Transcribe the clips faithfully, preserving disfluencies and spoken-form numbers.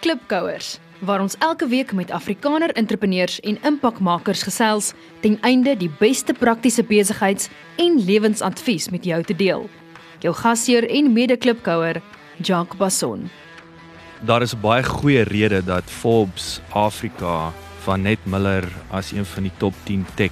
Klipkouers, waar ons elke week met Afrikaner entrepreneurs en impakmakers gesels ten einde die beste praktiese besigheids- en lewensadvies met jou te deel. Jou gasheer en mede-klipkouer, Jacques Basson. Daar is 'n baie goeie rede dat Forbes Afrika van Net Miller as een van die top tien tech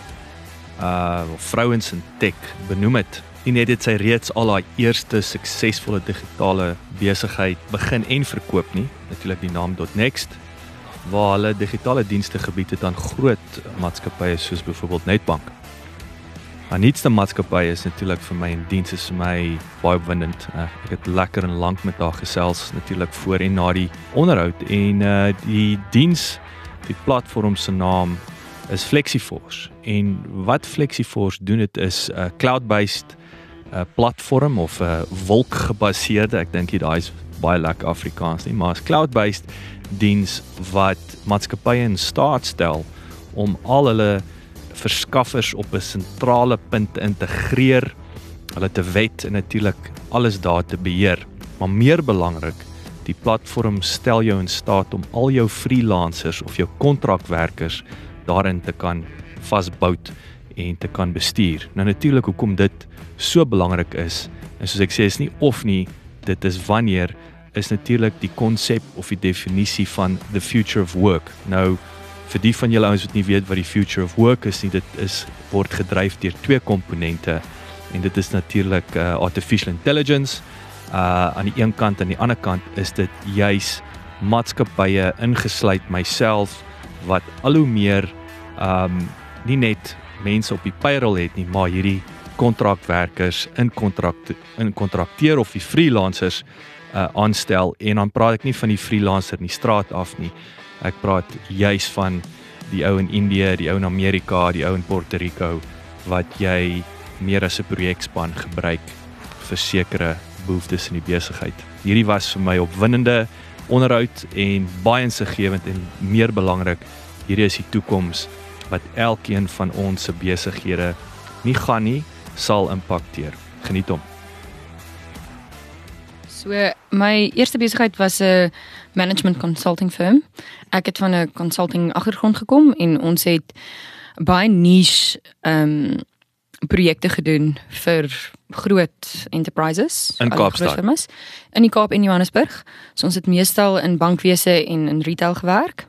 uh vrouens in tech benoem het. En net het sy reeds al haar eerste suksesvolle digitale besigheid begin en verkoop nie, natuurlik die naam .next, waar hulle digitale dienste gebied het aan groot maatskappye soos byvoorbeeld Nedbank. Maar nietste maatskappye is natuurlik vir my en diens is vir my baie opwindend. Uh, ek het lekker en lank met haar gesels natuurlik voor en na die onderhoud en uh, die diens, die platform se naam is FlexiForce. En wat FlexiForce doen, dit is 'n uh, cloud-based uh, platform of 'n uh, wolkgebaseerde, ek dink daai is baie lekker Afrikaans nie, maar is cloud-based diens wat maatskappye in staat stel om al hulle verskaffers op 'n sentrale punt te integreer, hulle te wet en natuurlik alles daar te beheer. Maar meer belangrik, die platform stel jou in staat om al jou freelancers of jou kontrakwerkers daarin te kan vasbou en te kan bestuur. Nou natuurlik hoekom dit so belangrik is, en soos ek sê is nie of nie, dit is wanneer, is natuurlik die konsep of die definisie van the future of work. Nou vir die van julle ouens wat nie weet wat die future of work is nie, dit is word gedryf deur twee komponente en dit is natuurlik uh, artificial intelligence. Uh, aan die een kant en aan die ander kant is dit juis maatskappye ingesluit myself wat al hoe meer um, nie net mense op die payroll het nie, maar hierdie kontrakwerkers in kontrak in kontrakteer of die freelancers uh, aanstel. En dan praat ek nie van die freelancer in die straat af nie. Ek praat juis van die ou in Indië, die ou in Amerika, die ou in Puerto Rico wat jy meer as 'n projekspan gebruik vir sekere behoeftes in die besigheid. Hierdie was vir my opwindende onderhoud en baie insiggewend en meer belangrik, hierdie is die toekoms wat elkeen van ons se besighede nie gaan nie, sal impakteer. Geniet hom. So, my eerste besigheid was 'n management consulting firm. Ek het van 'n consulting agtergrond gekom en ons het baie niche um, projekte gedoen vir groot enterprises. In Kaapstad. In die Kaap en Johannesburg. So ons het meestal in bankwese en in retail gewerk.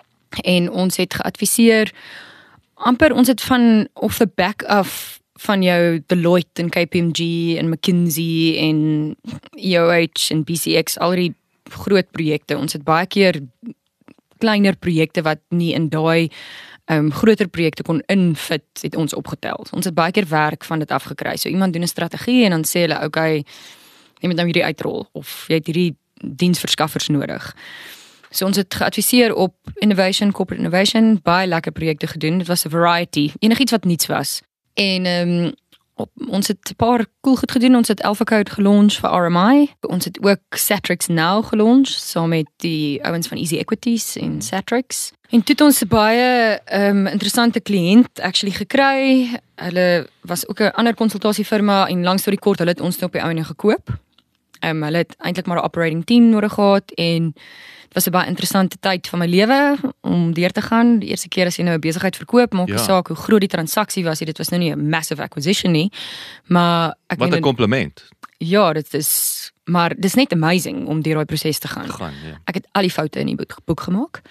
En ons het geadviseer, amper ons het van off the back af van jou Deloitte en K P M G en McKinsey en E O H en B C X, al die groot projekte. Ons het baie keer kleiner projekte wat nie in daai um, groter projekte kon infit, het ons opgetel. Ons het baie keer werk van dit afgekry. So iemand doen 'n strategie en dan sê hulle, okay, jy moet nou hierdie uitrol of jy het hierdie diensverskaffers nodig. So ons het geadviseer op innovation, corporate innovation, baie lekker projekte gedoen. Dit was 'n variety, enigiets wat niets was. En um, op, ons het 'n paar cool goed gedoen. Ons het AlphaCode gelaunch vir R M I. Ons het ook Satrix Now gelaunch, saam met die ouens van Easy Equities en Satrix. En toe het ons 'n baie um, interessante kliënt actually gekry. Hulle was ook 'n ander konsultasiefirma en langs storie kort, hulle het ons nou op die ouene gekoop. Um, hulle het eintlik maar 'n operating team nodig gehad en dit was 'n baie interessante tyd van my lewe om deur te gaan. Die eerste keer as jy nou 'n besigheid verkoop, maak nie Ja. saak hoe groot die transaksie was, dit was nou nie 'n massive acquisition nie, maar ek Wat 'n meen, compliment. ja, dit is, maar dit is net amazing om deur daai proses te gaan. Gaan, ja. Ek het al die foute in die boek, boek gemaak.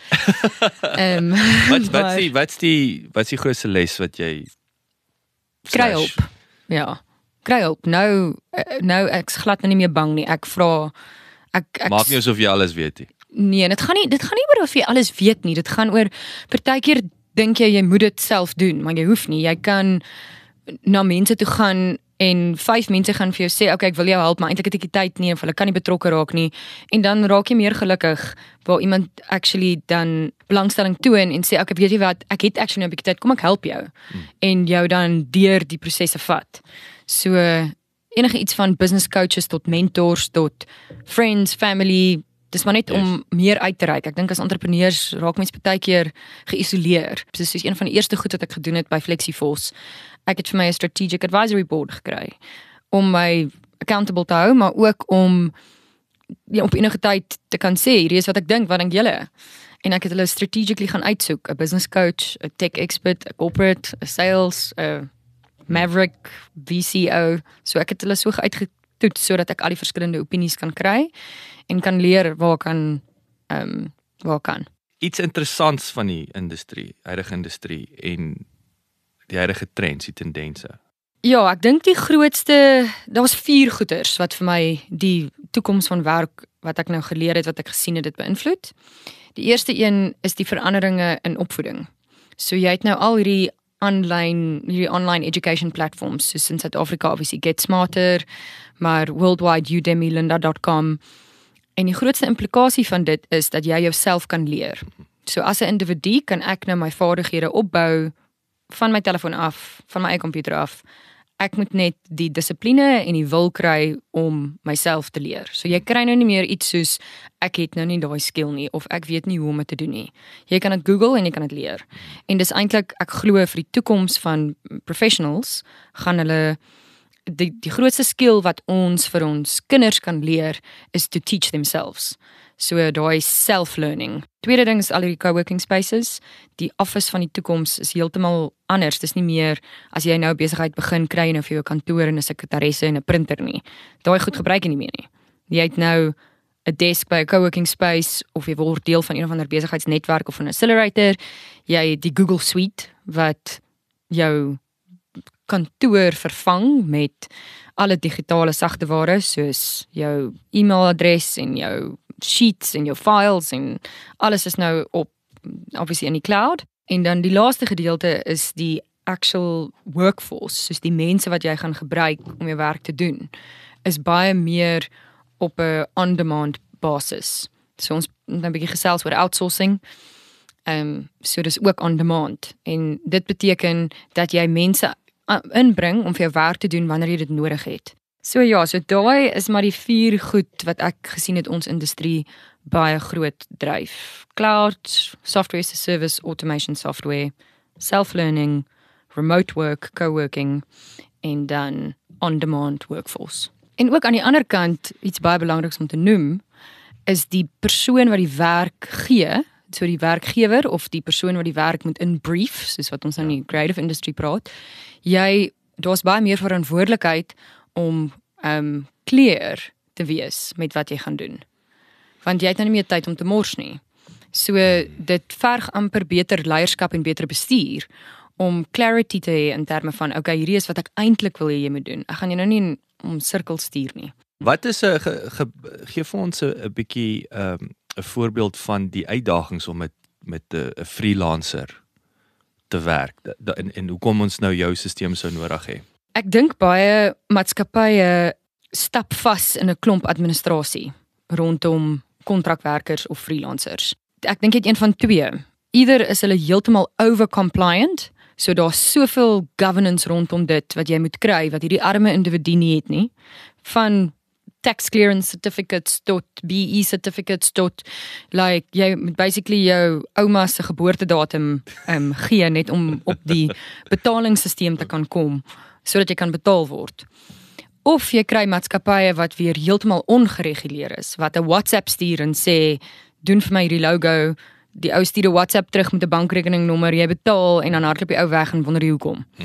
um, Wat wat's die wat's die wat's die grootste les wat jy kry hulp. Ja. Kry hulp. Nou nou ek's glad nou nie meer bang nie. Ek vra ek ek Maak nie asof jy alles weet nie. Nee, dit gaan nie dit gaan nie oor of jy alles weet nie. Dit gaan oor partykeer dink jy jy moet dit self doen, maar jy hoef nie. Jy kan na mense toe gaan en vyf mense gaan vir jou sê, okay, ek wil jou help, maar eintlik het ek nie tyd nie of hulle kan nie betrokke raak nie. En dan raak jy meer gelukkig waar iemand actually dan belangstelling toon en sê, okay, weet jy wat, ek het actually nou 'n bietjie tyd, kom ek help jou. Hmm. En jou dan deur die prosesse vat. So enige iets van business coaches tot mentors tot friends, family. Dis maar net yes. om meer uit te reik. Ek dink as entrepreneurs raak mens baie keer geïsoleer. Dis is een van die eerste goed wat ek gedoen het by FlexiForce. Ek het vir my 'n strategic advisory board gekry om my accountable te hou, maar ook om ja, op enige tyd te kan sê, hierdie is wat ek dink, wat dink julle? En ek het hulle strategically gaan uitsoek, 'n business coach, 'n tech expert, 'n corporate, 'n sales, 'n maverick, V C O, so ek het hulle so uitgetoets sodat ek al die verskillende opinies kan kry en kan leer waar kan ehm um, waar kan. Iets interessants van die industrie, huidige industrie en die huidige trends, die tendense. Ja, ek dink die grootste, daar's vier goeters wat vir my die toekoms van werk wat ek nou geleer het, wat ek gesien het, dit beïnvloed. Die eerste een is die veranderinge in opvoeding. So jy het nou al hierdie online hierdie online education platforms, soos in Suid-Afrika obviously Get Smarter, maar worldwide Udemy, lynda dot com. En die grootste implikasie van dit is dat jy jouself kan leer. So as 'n individu kan ek nou my vaardighede opbou van my telefoon af, van my eie komputer af. Ek moet net die dissipline en die wil kry om myself te leer. So jy kry nou nie meer iets soos ek het nou nie daai skill nie of ek weet nie hoe om dit te doen nie. Jy kan dit Google en jy kan dit leer. En dis eintlik ek glo vir die toekoms van professionals gaan hulle die die grootste skill wat ons vir ons kinders kan leer is to teach themselves. So daai self-learning. Tweede ding is al die co-working spaces. Die office van die toekoms is heeltemal anders. Dis nie meer as jy nou besigheid begin kry jy nou vir jou kantoor en 'n sekretaresse en 'n printer nie. Daai goed gebruik jy nie meer nie. Jy het nou 'n desk by 'n co-working space of jy word deel van een of ander besigheidsnetwerk of 'n accelerator. Jy het die Google Suite wat jou kantoor vervang met alle digitale sagteware soos jou e-mailadres en jou sheets en jou files en alles is nou op obviously in die cloud. En dan die laaste gedeelte is die actual workforce, soos die mense wat jy gaan gebruik om jou werk te doen, is baie meer op 'n on-demand basis. So ons het 'n bietjie gesels oor outsourcing. Ehm um, so dis ook on-demand en dit beteken dat jy mense inbring om vir jou werk te doen wanneer jy dit nodig het. So ja, so daai is maar die vier goed wat ek gesien het ons industrie baie groot dryf. Cloud, software as a service, automation software, self-learning, remote work, co-working en dan on-demand workforce. En ook aan die ander kant, iets baie belangriks om te noem, is die persoon wat die werk gee, so die werkgewer of die persoon wat die werk moet inbrief, soos wat ons nou in die creative industry praat, jy, daar's baie meer verantwoordelikheid om um, clear te wees met wat jy gaan doen. Want jy het nou nie meer tyd om te mors nie. So dit verg amper beter leierskap en beter bestuur om clarity te hê in terme van, okay, hierdie is wat ek eintlik wil hê jy moet doen. Ek gaan jy nou nie om sirkels stuur nie. Wat is 'n gee vir ons 'n bietjie 'n um, voorbeeld van die uitdagings om met met 'n freelancer te werk da, da, en, en hoekom ons nou jou stelsel sou nodig hê? Ek dink baie maatskappye stap vas in 'n klomp administrasie rondom kontrakwerkers of freelancers. Ek dink dit een van twee. Either is hulle heeltemal over-compliant, so daar's soveel governance rondom dit wat jy moet kry wat hierdie arme individu nie het nie, van tax clearance certificates tot B E certificates tot like jy moet basically jou ouma se geboortedatum um, gee net om op die betalingsstelsel te kan kom sodat jy kan betaal word. Of jy kry maatskappye wat weer heeltemal ongereguleer is, wat 'n WhatsApp stuur en sê doen vir my hierdie logo, die ou stuur 'n WhatsApp terug met 'n bankrekeningnommer, jy betaal en dan hardloop die ou weg en wonder hoekom. Hmm.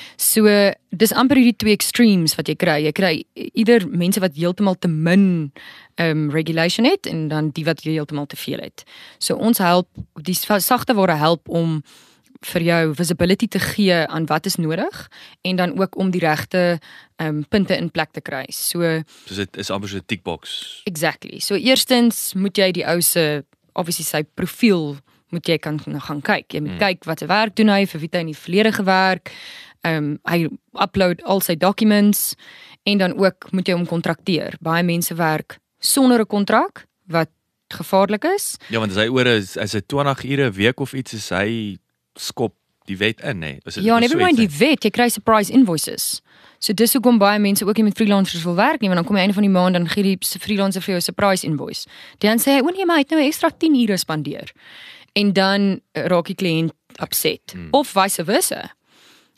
So dis amper hierdie twee extremes wat jy kry. Jy kry ieder mense wat heeltemal te min um, regulation het en dan die wat heeltemal te veel het. So ons help, die sagte ware help om vir jou visibility te gee aan wat is nodig en dan ook om die regte um, punte in plek te kry. So Dus dit is amper so 'n tick box. Exactly. So eerstens moet jy die ou se obviously sy profiel moet jy kan gaan kyk. Jy moet hmm. kyk wat sy werk doen hy, vir wie hy in die verlede gewerk. Um, hy upload al sy documents en dan ook moet jy hom kontrakteer. Baie mense werk sonder 'n kontrak wat gevaarlik is. Ja, want as hy oor is as hy twintig ure 'n week of iets is, hy skop die wet in, nê. Nee. Ja, never mind die wet, jy kry surprise invoices. So dis hoekom baie mense ook nie met freelancers wil werk nie, want dan kom jy einde van die maand dan gee die freelancer vir jou 'n surprise invoice. Dan sê hy, "O nee, maar hy het nou ekstra tien ure spandeer." En dan raak die kliënt upset. Hmm. Of vice versa.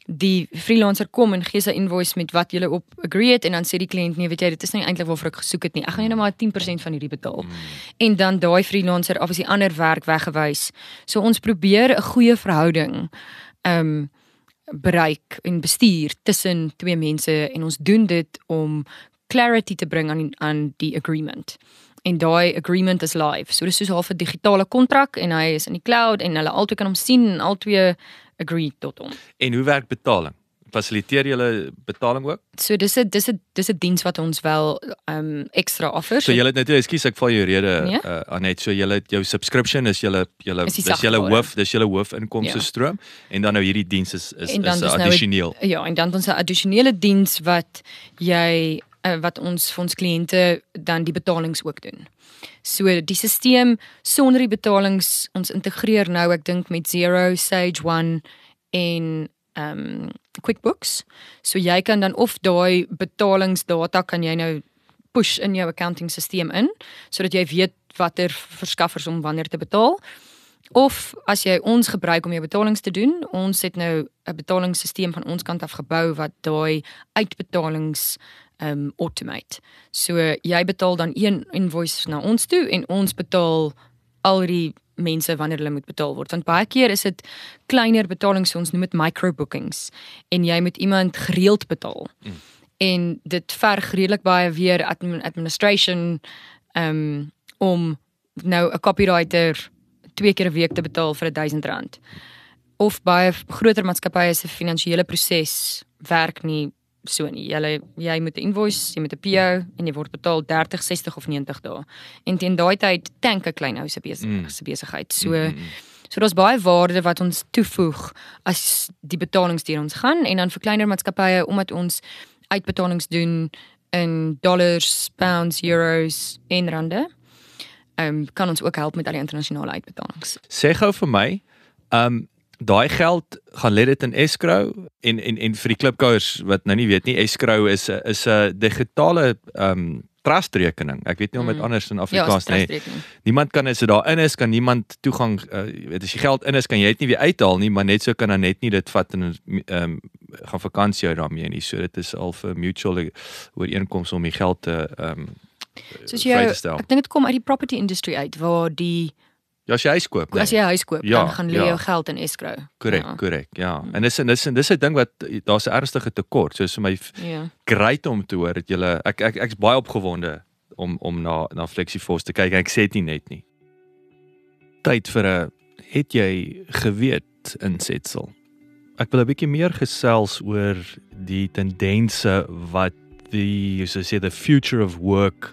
die freelancer kom en gee sy invoice met wat julle op agree het en dan sê die kliënt nee, weet jy, dit is nie eintlik waarvoor ek gesoek het nie. Ek gaan jou nou maar tien persent van hierdie betaal. Mm. En dan daai freelancer af is die ander werk weggewys. So ons probeer 'n goeie verhouding um, bereik en bestuur tussen twee mense en ons doen dit om clarity te bring aan aan die agreement. En daai agreement is live. So dis soos half 'n digitale kontrak en hy is in die cloud en hulle albei kan hom sien en albei agree tot hom. En hoe werk betaling? Fasiliteer julle betaling ook? So dis 'n dis 'n dis 'n diens wat ons wel um ekstra offer. So julle het net ekskuus ek val jou rede nee? uh, Anet, so julle jou subscription is julle julle is dis julle hoof, dis julle hoofinkomste ja. stroom en dan nou hierdie diens is is is addisioneel. Nou, ja, en dan ons 'n addisionele diens wat jy uh, wat ons vir ons kliënte dan die betalings ook doen. So die stelsel sonder die betalings, ons integreer nou ek dink met Xero, Sage One en um QuickBooks. So jy kan dan of daai betalingsdata kan jy nou push in jou accounting stelsel in sodat jy weet watter verskaffers om wanneer te betaal. Of as jy ons gebruik om jou betalings te doen, ons het nou 'n betalingsstelsel van ons kant af gebou wat daai uitbetalings um automate. So jy betaal dan een invoice na ons toe en ons betaal al die mense wanneer hulle moet betaal word. Want baie keer is dit kleiner betalings, ons noem dit microbookings en jy moet iemand gereeld betaal. Mm. En dit verg redelik baie weer admin, administration um, om nou 'n copywriter twee keer 'n week te betaal vir duisend rand. Of baie groter maatskappye se finansiële proses werk nie so nie. Jy jy moet 'n invoice, jy moet 'n P O en jy word betaal dertig, sestig of negentig dae. En teen daai tyd tank 'n klein ou se besigheid, mm. besigheid. So mm-hmm. so daar's baie waarde wat ons toevoeg as die betalings deur ons gaan en dan vir kleiner maatskappye omdat ons uitbetalings doen in dollars, pounds, euros en rande. Um, kan ons ook help met al die internasionale uitbetalings. Sê gou vir my, um daai geld gaan lê dit in escrow en en en vir die klipkouers wat nou nie weet nie, escrow is is 'n digitale um trustrekening. Ek weet nie om dit mm. anders in Afrikaans ja, nie. Niemand kan as dit daar in is, kan niemand toegang uh, weet as jy geld in is, kan jy dit nie weer uithaal nie, maar net so kan dan net nie dit vat en um gaan vakansie hou daarmee nie. So dit is al vir mutual ooreenkoms om die geld te um soos jy, ek dink dit kom uit die property industry uit waar die ja, as jy huis koop, nee. As jy huis koop, ja, dan gaan lê ja. jou geld in escrow. Korrek, ja. korrek, ja. En dis dis dis 'n ding wat daar's 'n ernstige tekort. So is vir my ja. great om te hoor dat julle ek ek ek's baie opgewonde om om na na FlexiForce te kyk. Ek sê dit nie net nie. Tyd vir 'n het jy geweet insetsel. Ek wil 'n bietjie meer gesels oor die tendense wat die so sê the future of work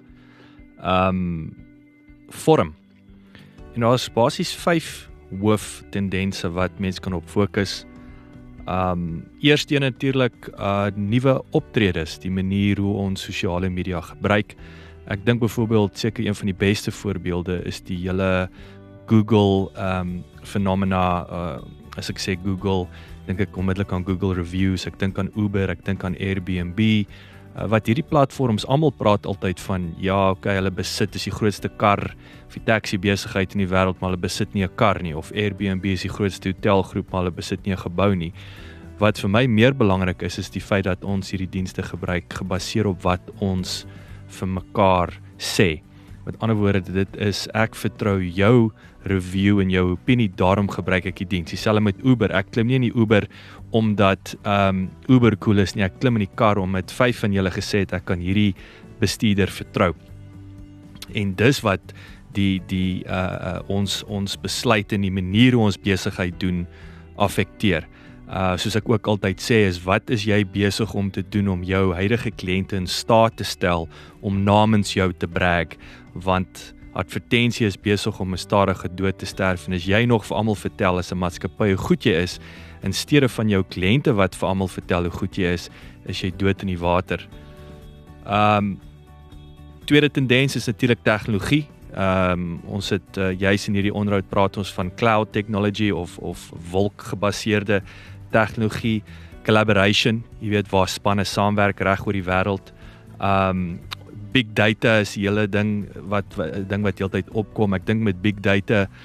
um vorm. En daar is basies vyf hooftendense wat mense kan op fokus. Um eerste een natuurlik uh nuwe optredes, die manier hoe ons sosiale media gebruik. Ek dink byvoorbeeld seker een van die beste voorbeelde is die hele Google um fenomena. Uh, as ek sê Google, dink ek onmiddellik aan Google Reviews, ek dink aan Uber, ek dink aan Airbnb. Uh, wat hierdie platforms almal praat altyd van ja, okay, hulle besit is die grootste kar of die taxi besigheid in die wêreld, maar hulle besit nie 'n kar nie, of Airbnb is die grootste hotelgroep, maar hulle besit nie 'n gebou nie. Wat vir my meer belangrik is, is die feit dat ons hierdie dienste gebruik gebaseer op wat ons vir mekaar sê. Met ander woorde, dit is ek vertrou jou review en jou opinie, daarom gebruik ek die diens. Dieselfde met Uber, ek klim nie in die Uber omdat um, Uber cool is nie, ek klim in die kar om met vyf van julle gesê het, ek kan hierdie bestuurder vertrou. En dis wat die, die uh, ons, ons besluit en die manier hoe ons besigheid doen, affekteer. Uh, soos ek ook altyd sê, is wat is jy besig om te doen om jou huidige kliënte in staat te stel om namens jou te brag, want advertensie is besig om 'n stadige dood te sterf, en as jy nog vir almal vertel as 'n maatskappy hoe goed jy is, in steede van jou kliënte wat vir almal vertel hoe goed jy is, is jy dood in die water. Um, tweede tendens is natuurlik tegnologie. Um, ons het uh, juis in hierdie onderhoud praat ons van cloud technology of, of wolkgebaseerde tegnologie, collaboration, jy weet waar spanne saamwerk reg oor die wêreld. Um, big data is die hele ding wat, wat ding wat heeltyd opkom. Ek dink met big data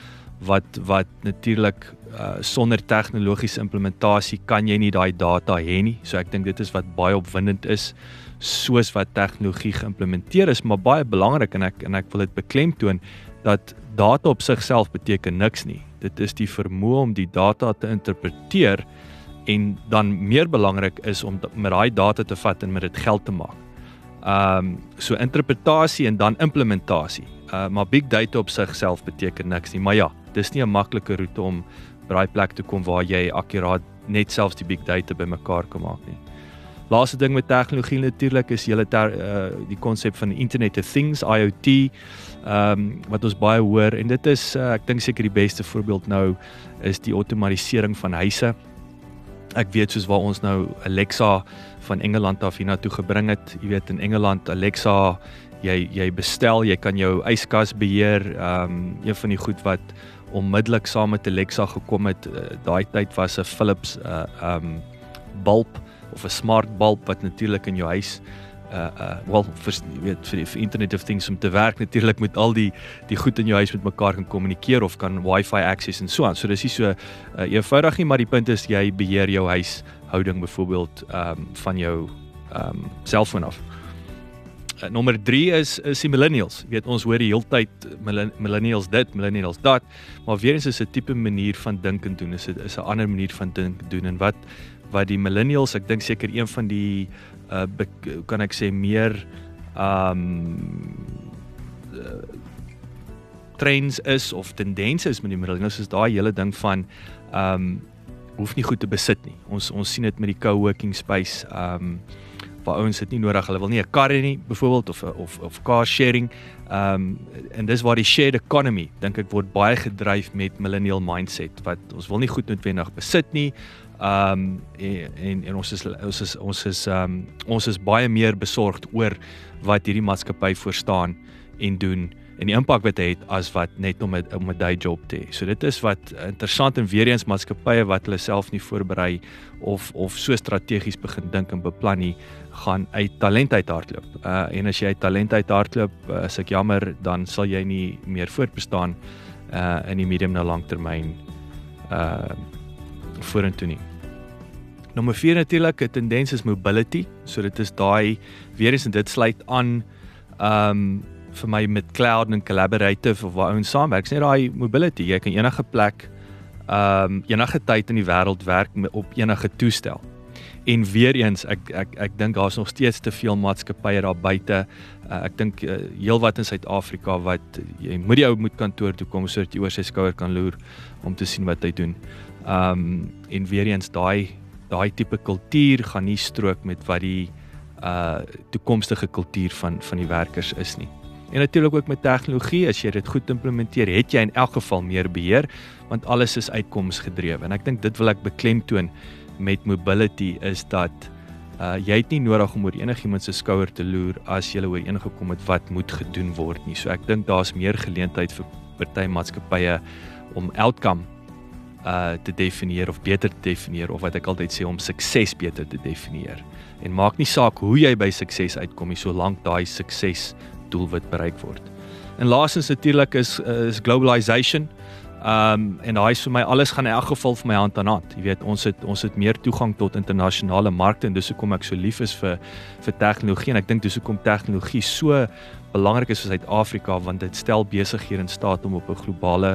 wat wat natuurlik uh, sonder tegnologiese implementasie kan jy nie daai data hê nie. So ek dink dit is wat baie opwindend is, soos wat tegnologie geïmplementeer is, maar baie belangrik en ek en ek wil dit beklemtoon dat data op sigself beteken niks nie. Dit is die vermoë om die data te interpreteer en dan meer belangrik is om met daai data te vat en met dit geld te maak. Um, so interpretasie en dan implementasie. Uh, maar big data op sigself beteken niks nie, maar ja, dis nie 'n maklike roete om by daai plek te kom waar jy akkuraat net selfs die big data bymekaar kan maak nie. Laaste ding met tegnologie natuurlik is julle uh, die konsep van Internet of Things, I O T, um, wat ons baie hoor en dit is, uh, ek dink seker die beste voorbeeld nou is die outomatisering van huise. Ek weet soos waar ons nou Alexa van Engeland af hiernatoe gebring het. Jy weet in Engeland Alexa, jy jy bestel, jy kan jou yskas beheer. Um een van die goed wat onmiddellik saam met Alexa gekom het, uh, daai tyd was 'n Philips uh, um bulb of 'n smart bulb wat natuurlik in jou huis uh uh wel vir weet vir, vir Internet of Things om te werk natuurlik met al die die goed in jou huis met mekaar kan kommunikeer of kan Wi-Fi access en so aan. So dis nie so uh, eenvoudig nie, maar die punt is jy beheer jou huishouding byvoorbeeld um van jou um selfoon af. Uh, nommer drie is is die millennials. Jy weet ons hoor die heeltyd millennials dit, millennials dat, maar weer eens is 'n tipe manier van dink en doen. Is 'n is 'n ander manier van dink en doen en wat wat die millennials, ek dink seker een van die uh, be, kan ek sê meer um, uh, trends is of tendense is met die millennials is daai hele ding van um, hoef nie goed te besit nie. Ons ons sien dit met die co-working space, um, waar ouens dit nie nodig, hulle wil nie 'n kar hê nie byvoorbeeld of of of car sharing. Um, en dis waar die shared economy dink ek word baie gedryf met millennial mindset wat ons wil nie goed noodwendig besit nie. Um, en, en ons is ons is ons is um, ons is baie meer besorgd oor wat hierdie maatskappy voorstaan en doen en die impak wat dit het as wat net om 'n om 'n day job te hê. So dit is wat interessant en weer eens maatskappye wat hulle self nie voorberei of of so strategies begin dink en beplan nie, gaan uit talent uit hardloop. Uh, en as jy uit talent uit hardloop, uh, as ek jammer, dan sal jy nie meer voortbestaan uh, in die medium na langtermyn uh, vorentoe nie. Nommer vier natuurlik, 'n tendens is mobility. So dit is daai weer eens en dit sluit aan um vir my met cloud en collaborative of waar ons saamwerk. Sê daai mobility, jy kan enige plek um enige tyd in die wêreld werk op enige toestel. En weer eens, ek ek ek dink daar's nog steeds te veel maatskappye daar buite. Uh, ek dink uh, heelwat in Suid-Afrika wat jy moet die ou moet kantoor toe kom sodat jy oor sy skouer kan loer om te sien wat hy doen. Um en weer eens daai daai tipe kultuur gaan nie strook met wat die uh toekomstige kultuur van van die werkers is nie. En natuurlik ook met tegnologie, as jy dit goed implementeer, het jy in elk geval meer beheer, want alles is uitkomsgedrewe. En ek dink dit wil ek beklemtoon met mobility is dat uh, jy het nie nodig om oor enigiemand se skouer te loer as jy ooreengekom het wat moet gedoen word nie. So ek dink daar's meer geleentheid vir party maatskappye om outcome uh, te definieer of beter te definieer, of wat ek altyd sê om sukses beter te definieer. En maak nie saak hoe jy by sukses uitkom nie, solank daai sukses doelwit bereik word. En laastens natuurlik is is globalization. Um en daai is vir my alles gaan in elk geval vir my hand aan hand. Jy weet, ons het ons het meer toegang tot internasionale markte en dis hoekom ek so lief is vir vir tegnologie en ek dink dis hoekom tegnologie so belangrik is vir Suid-Afrika, want dit stel besighede in staat om op 'n globale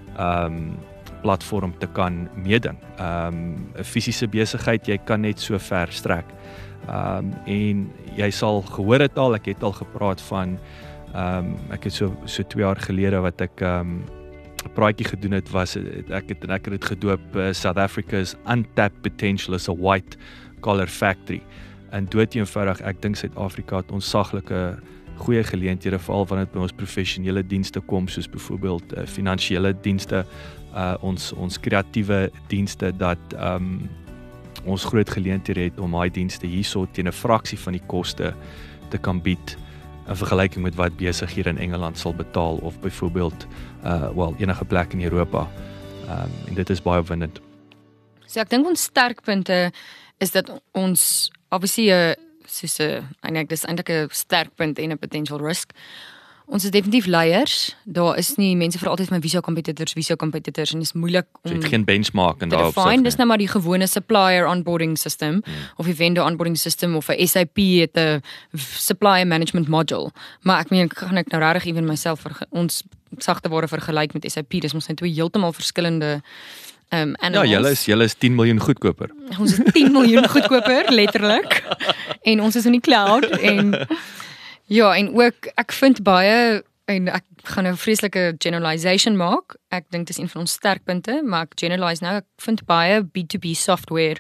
um platform te kan meeding. Um 'n fisiese besigheid, jy kan net so ver strek. Um en jy sal gehoor het al, ek het al gepraat van um ek het so so twee jaar gelede wat ek um 'n praatjie gedoen het was ek het ek het dit gedoop uh, South Africa's untapped potential as a white collar factory. En dood eenvoudig, ek dink Suid-Afrika het ontsaglike goeie geleenthede veral wanneer dit by ons professionele dienste kom, soos byvoorbeeld uh, finansiële dienste, uh, ons ons kreatiewe dienste dat um ons groot geleenthede het om daai dienste hierso teen 'n fraksie van die koste te kan bied in vergelyking met wat besighede in Engeland sal betaal of byvoorbeeld uh wel enige plek in Europa. Um en dit is baie opwindend. So ek dink ons sterkpunte is dat ons obviously 'n soos 'n eintlik dis eintlik 'n sterkpunt en 'n potential risk. Ons is definitief leiers. Daar is nie mense vir altyd my visa competitors, visa competitors en dit is moeilik om so het geen benchmark en daarop fine, dis nou maar die gewone supplier onboarding system hmm. of die vendor onboarding system of 'n S A P het 'n supplier management module. Maar ek meen kan ek nou regtig ewen myself vir ons sagte ware vergelyk met S A P, dis ons net twee heeltemal verskillende um, animals. Ja, julle is julle is tien miljoen goedkoper. Ons is tien miljoen goedkoper letterlik. En ons is in die cloud en ja, en ook ek vind baie en ek gaan nou 'n vreeslike generalization maak. Ek dink dis een van ons sterkpunte, maar ek generalize nou. Ek vind baie B two B software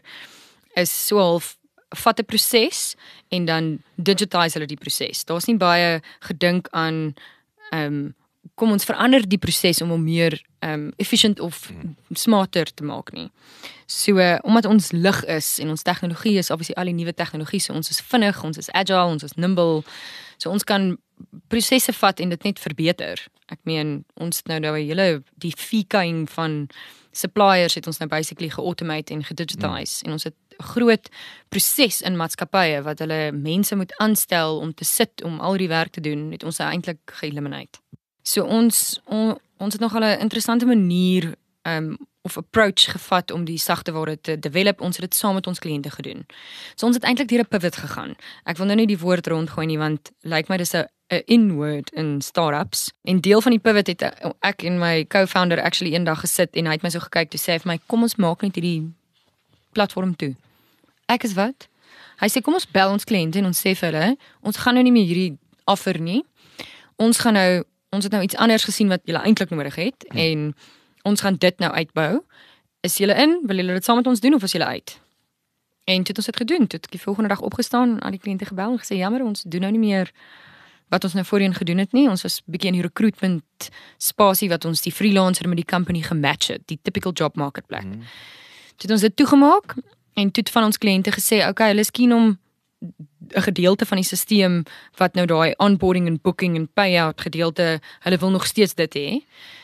is so half vat 'n proses en dan digitize hulle die proses. Daar's nie baie gedink aan ehm um, kom ons verander die proses om hom meer um, efficient of smarter te maak nie. So, uh, omdat ons lig is en ons tegnologie is obviously al die nuwe tegnologie, so ons is vinnig, ons is agile, ons is nimble, so ons kan prosesse vat en dit net verbeter. Ek meen, ons het nou nou 'n hele, die fee-kaying van suppliers het ons nou basically geautomate en gedigitize, mm. en ons het 'n groot proses in maatskappye wat hulle mense moet aanstel om te sit, om al die werk te doen, het ons eintlik geëlimineer. So ons on, ons het nogal 'n interessante manier um, of approach gevat om die sagte ware te develop. Ons het dit saam met ons kliënte gedoen. So ons het eintlik deur 'n pivot gegaan. Ek wil nou nie die woord rondgooi nie want lyk like my dis 'n 'n in-word in startups. En deel van die pivot het ek en my co-founder actually eendag gesit en hy het my so gekyk toe sê hy vir my kom ons maak net hierdie platform toe. Ek is wat? Hy sê kom ons bel ons kliënte en ons sê vir hulle ons gaan nou nie meer hierdie offer nie. Ons gaan nou Ons het nou iets anders gesien wat julle eintlik nodig het hmm. en ons gaan dit nou uitbou. Is julle in? Wil julle dit saam met ons doen of is julle uit? En toe het ons dit gedoen. Toe het ek die volgende dag opgestaan, aan die kliënte gebel en gesê jammer, ons doen nou nie meer wat ons nou voorheen gedoen het nie. Ons was bietjie in die recruitment spasie wat ons die freelancer met die company gematch het, die typical job market plek. Hmm. Toe het ons dit toegemaak en toe het van ons kliënte gesê, okay, hulle is keen om 'n gedeelte van die stelsel wat nou daai onboarding en booking en payout gedeelte, hulle wil nog steeds dit hê.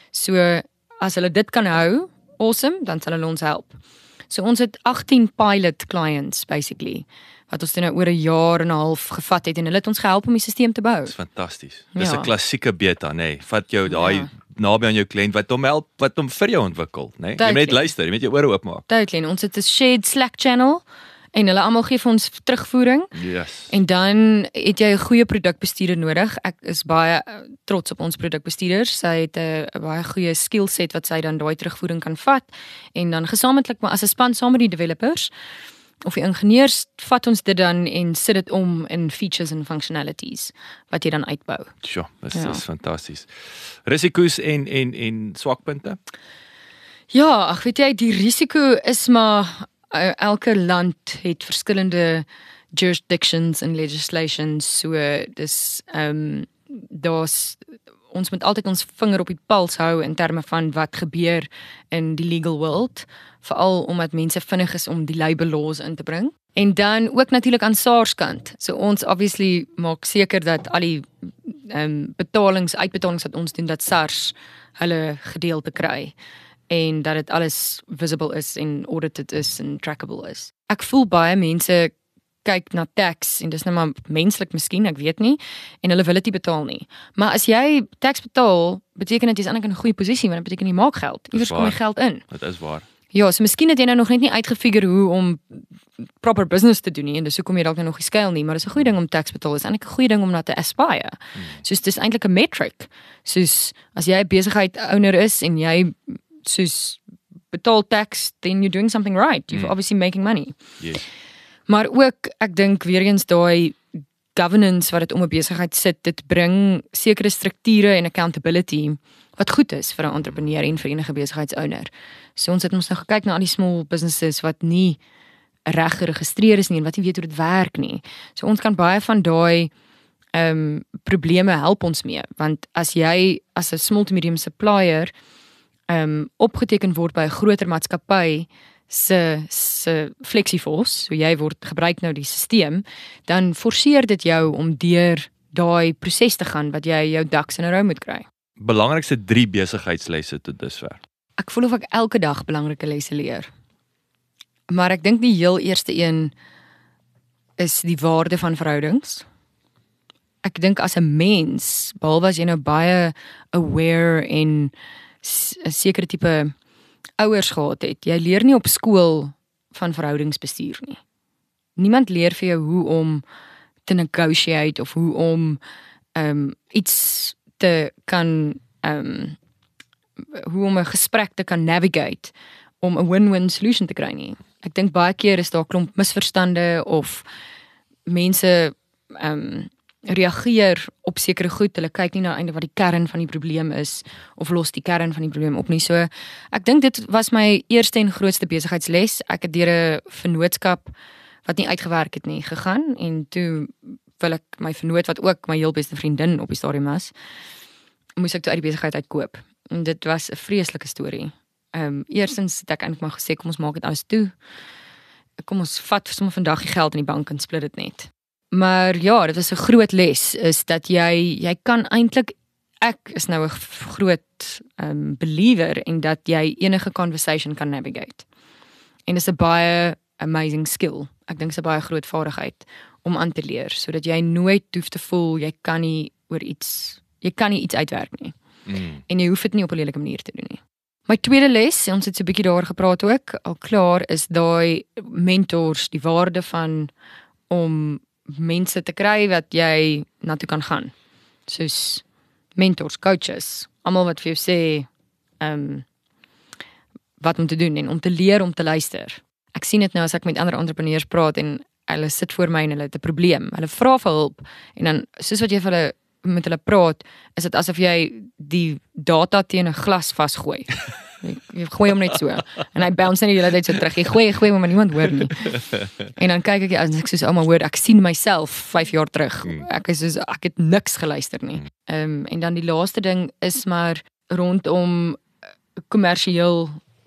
So as hulle dit kan hou, awesome, dan sal hulle ons help. So ons het agttien pilot clients basically wat ons nou oor 'n jaar en 'n half gevat het en hulle het ons gehelp om die stelsel te bou. Dis fantasties. Dis 'n ja. klassieke beta, nê. Nee. Vat jou daai ja. naby aan jou kliënt wat hom help, wat hom vir jou ontwikkel, nê. Nee. Jy moet net luister, jy moet jou ore oopmaak. Duidelik. Ons het 'n shared Slack channel. En hulle almal gee vir ons terugvoering. Yes. En dan het jy 'n goeie produkbestuurder nodig. Ek is baie trots op ons produkbestuurder. Sy het 'n baie goeie skill set wat sy dan daai terugvoering kan vat en dan gesamentlik maar as 'n span saam met die developers of die ingenieurs vat ons dit dan en sit dit om in features en functionalities wat jy dan uitbou. Sjoe, dis ja. is fantasties. Risiko's en en en swakpunte? Ja, ag weet jy, die risiko is maar elke land het verskillende jurisdictions en legislations, so dis ehm um, daar's ons moet altyd ons vinger op die puls hou in terme van wat gebeur in die legal world, veral omdat mense vinnig is om die labor laws in te bring. En dan ook natuurlik aan SARS kant. So ons obviously maak seker dat al die ehm um, betalings, uitbetalings wat ons doen dat SARS hulle gedeelte kry. En dat dit alles visible is en audited is en trackable is. Ek voel baie mense kyk na tax en dis nou maar menslik miskien, ek weet nie, en hulle wil dit nie betaal nie. Maar as jy tax betaal, beteken dit jy's eintlik in 'n goeie posisie want dit beteken jy maak geld. Iewers kom jy geld in. Dit is waar. Ja, so miskien het jy nou nog net nie uitgefigure hoe om proper business te doen nie en dis hoekom jy dalk nou nog nie skuil nie, maar dis 'n goeie ding om tax betaal. Dis eintlik 'n goeie ding om na te aspire. Hmm. Soos dis eintlik 'n metric. Soos as jy 'n besigheid owner is en jy soos betaal tax, then you're doing something right. You're mm. obviously making money. Yes. Maar ook, ek dink weer eens daai governance wat dit om 'n besigheid sit, dit bring sekere strukture en accountability wat goed is vir 'n entrepreneur en vir enige besigheidsowner. So ons het ons nou gekyk na al die small businesses wat nie reg geregistreer is nie en wat nie weet hoe dit werk nie. So ons kan baie van daai ehm um, probleme help ons mee, want as jy as 'n small to medium supplier Um, opgeteken word by 'n groter maatskappy se se flexiforce, so jy word gebruik nou die stelsel, dan forceer dit jou om deur daai proses te gaan wat jy jou ducks in 'n row moet kry. Belangrikste drie besigheidslesse tot dusver. Ek voel of ek elke dag belangrike lesse leer. Maar ek dink die heel eerste een is die waarde van verhoudings. ek dink as 'n mens, behalwe as jy nou baie aware en 'n sekere tipe ouers gehad het, jy leer nie op skool van verhoudingsbestuur nie. Niemand leer vir jou hoe om te negotiate of hoe om um, iets te kan um, hoe om 'n gesprek te kan navigate om 'n win-win solution te kry nie. Ek dink baie keer is daar klomp misverstande of mense um, reageer op sekere goed, hulle kyk nie na einde wat die kern van die probleem is of los die kern van die probleem op nie. So ek dink dit was my eerste en grootste besigheidsles. Ek het deur 'n vennootskap wat nie uitgewerk het nie gegaan en toe wil ek my vennoot wat ook my heel beste vriendin op die stadium was, moes ek toe uit die besigheid uitkoop. En dit was 'n vreeslike storie. Ehm um, eerstens het ek eintlik maar gesê kom ons maak dit alles toe. Kom ons vat sommer vandag die geld in die bank en split dit net. Maar ja, dit is 'n groot les is dat jy jy kan eintlik ek is nou 'n groot um, believer in dat jy enige conversation kan navigate. En dit is 'n baie amazing skill. Ek dink dit is 'n baie groot vaardigheid om aan te leer sodat jy nooit hoef te voel jy kan nie oor iets jy kan nie iets uitwerk nie. Mm. En jy hoef dit nie op 'n lelike manier te doen nie. My tweede les, ons het so 'n bietjie daaroor gepraat ook, al klaar is daai mentors, die waarde van om mense te kry wat jy na toe kan gaan. Soos mentors, coaches, almal wat vir jou sê um, wat om te doen en om te leer om te luister. Ek sien dit nou as ek met ander entrepreneurs praat en hulle sit voor my en hulle het 'n probleem. Hulle vra vir hulp en dan soos wat jy vir hulle met hulle praat, is dit asof jy die data teen 'n glas vasgooi. Jy, jy gooi hom net so en hy bounce net die hele tyd so terug. Jy gooi, jy gooi hom maar niemand hoor nie. En dan kyk ek as ek soos ouma hoor, ek sien myself vyf jaar terug. Ek is soos ek het niks geluister nie. Ehm um, en dan die laaste ding is maar rondom kommersieel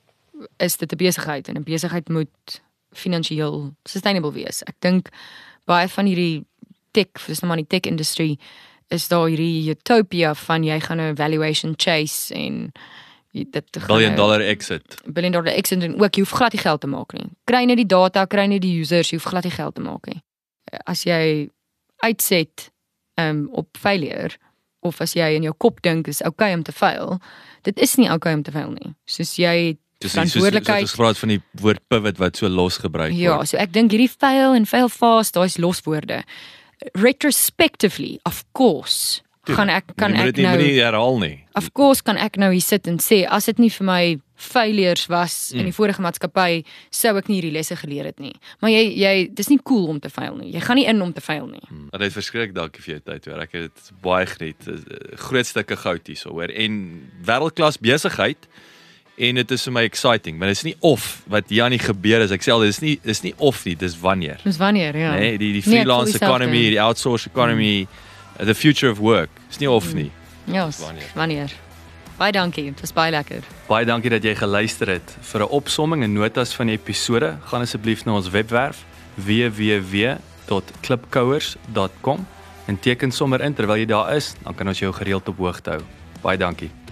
is dit 'n besigheid en 'n besigheid moet finansiëel sustainable wees. Ek dink baie van hierdie tech, dis nou maar die tech industry is daar hierdie utopia van jy gaan 'n valuation chase en dit billion dollar exit. Billion dollar exit en ook jy hoef glad nie geld te maak nie. Kry net die data, kry net die users, jy hoef glad nie geld te maak nie. As jy uitset um, op failure of as jy in jou kop dink is okay om te fail, dit is nie okay om te fail nie. Soos jy verantwoordelikheid. Dis gepraat van die woord pivot wat so los gebruik word. Ja, so ek dink hierdie fail en fail fast, daai is loswoorde. Retrospectively, of course, gaan ek kan jy moet ek dit nie, nou nie herhaal nie. Of course kan ek nou hier sit en sê as dit nie vir my failures was mm. in die vorige maatskappy, sou ek nie hierdie lesse geleer het nie. Maar jy jy dis nie cool om te fail nie. Jy gaan nie in om te fail nie. Mm. Dit is verskriklik dankie vir jou tyd hoor. Ek het dit baie geniet. Groot stukke goud hierso hoor en wêreldklas besigheid. En dit is vir my exciting, maar dit is nie of wat hier aan die gebeur is. Ek sê al, dit is nie dis nie of nie, dis wanneer. Dis wanneer, ja. Nee, die die freelance nee, economy, die outsource economy, mm. the future of work. Dis nie of nie. Ja, dis wanneer. wanneer. Baie dankie, dit was baie lekker. Baie dankie dat jy geluister het. Vir 'n opsomming en notas van die episode, gaan asseblief na ons webwerf w w w dot klipkouers dot com en teken sommer in terwyl jy daar is, dan kan ons jou gereeld op hoogte hou. Baie dankie.